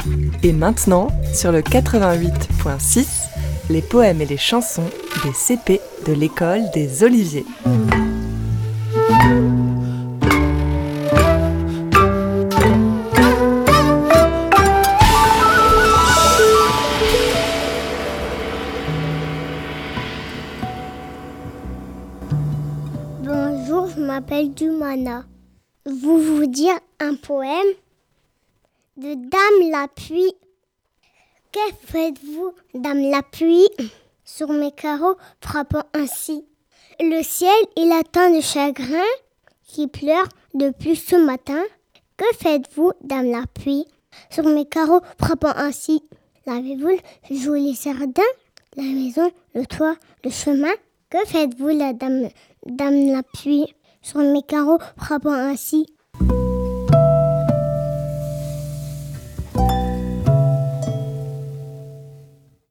Et maintenant, sur le 88.6, les poèmes et les chansons des CP de l'école des Oliviers. Bonjour, je m'appelle Dumana. Vous dire un poème de Dame la pluie. Que faites-vous, Dame la pluie, sur mes carreaux frappant ainsi? Le ciel, il a tant de chagrin qui pleure depuis ce matin. Que faites-vous, Dame la pluie, sur mes carreaux frappant ainsi? Lavez-vous le joli jardin, la maison, le toit, le chemin? Que faites-vous, Dame la pluie, sur mes carreaux frappant ainsi?